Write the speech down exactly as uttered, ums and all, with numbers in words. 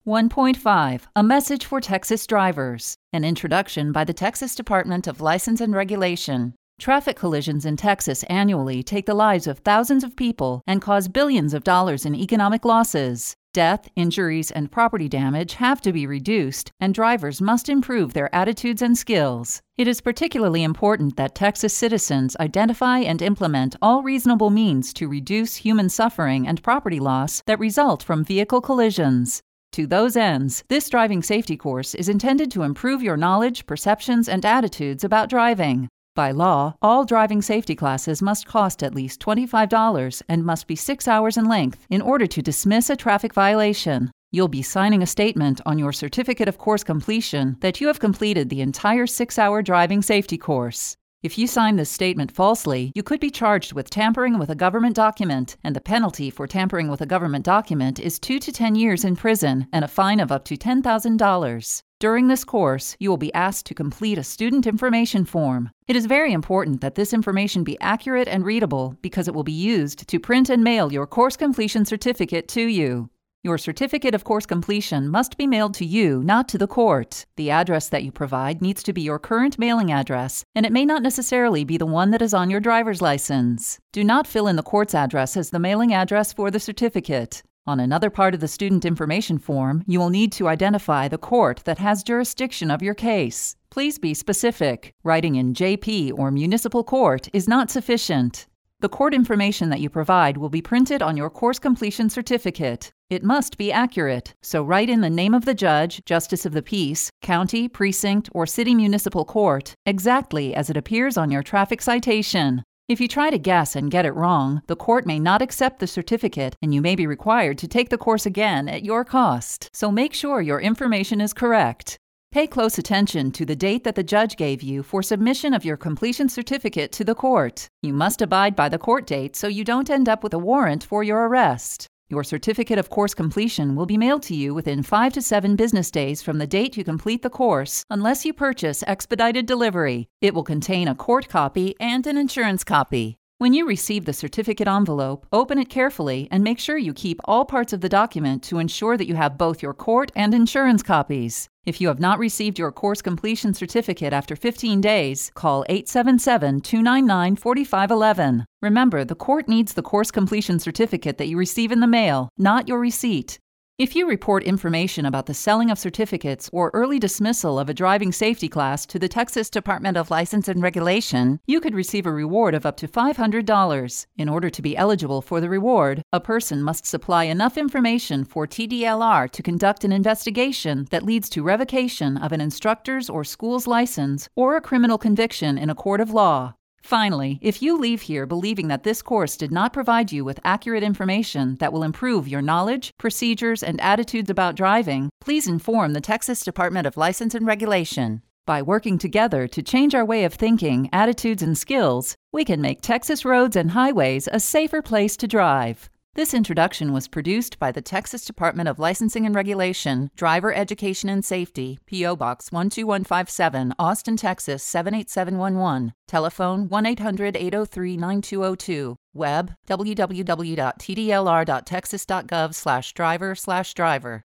one point five. A message for Texas drivers. An introduction by the Texas Department of License and Regulation. Traffic collisions in Texas annually take the lives of thousands of people and cause billions of dollars in economic losses. Death, injuries, and property damage have to be reduced, and drivers must improve their attitudes and skills. It is particularly important that Texas citizens identify and implement all reasonable means to reduce human suffering and property loss that result from vehicle collisions. To those ends, this driving safety course is intended to improve your knowledge, perceptions, and attitudes about driving. By law, all driving safety classes must cost at least twenty-five dollars and must be six hours in length in order to dismiss a traffic violation. You'll be signing a statement on your certificate of course completion that you have completed the entire six-hour driving safety course. If you sign this statement falsely, you could be charged with tampering with a government document, and the penalty for tampering with a government document is two to ten years in prison and a fine of up to ten thousand dollars. During this course, you will be asked to complete a student information form. It is very important that this information be accurate and readable because it will be used to print and mail your course completion certificate to you. Your certificate of course completion must be mailed to you, not to the court. The address that you provide needs to be your current mailing address, and it may not necessarily be the one that is on your driver's license. Do not fill in the court's address as the mailing address for the certificate. On another part of the student information form, you will need to identify the court that has jurisdiction of your case. Please be specific. Writing in J P or municipal court is not sufficient. The court information that you provide will be printed on your course completion certificate. It must be accurate, so write in the name of the judge, justice of the peace, county, precinct, or city municipal court exactly as it appears on your traffic citation. If you try to guess and get it wrong, the court may not accept the certificate and you may be required to take the course again at your cost. So make sure your information is correct. Pay close attention to the date that the judge gave you for submission of your completion certificate to the court. You must abide by the court date so you don't end up with a warrant for your arrest. Your certificate of course completion will be mailed to you within five to seven business days from the date you complete the course, unless you purchase expedited delivery. It will contain a court copy and an insurance copy. When you receive the certificate envelope, open it carefully and make sure you keep all parts of the document to ensure that you have both your court and insurance copies. If you have not received your course completion certificate after fifteen days, call eight seven seven, two nine nine, four five one one. Remember, the court needs the course completion certificate that you receive in the mail, not your receipt. If you report information about the selling of certificates or early dismissal of a driving safety class to the Texas Department of License and Regulation, you could receive a reward of up to five hundred dollars. In order to be eligible for the reward, a person must supply enough information for T D L R to conduct an investigation that leads to revocation of an instructor's or school's license or a criminal conviction in a court of law. Finally, if you leave here believing that this course did not provide you with accurate information that will improve your knowledge, procedures, and attitudes about driving, please inform the Texas Department of License and Regulation. By working together to change our way of thinking, attitudes, and skills, we can make Texas roads and highways a safer place to drive. This introduction was produced by the Texas Department of Licensing and Regulation, Driver Education and Safety, P O Box one two one five seven, Austin, Texas seven eight seven one one. Telephone one eight hundred, eight oh three, nine two oh two. Web w w w dot t d l r dot texas dot gov slash driver slash driver.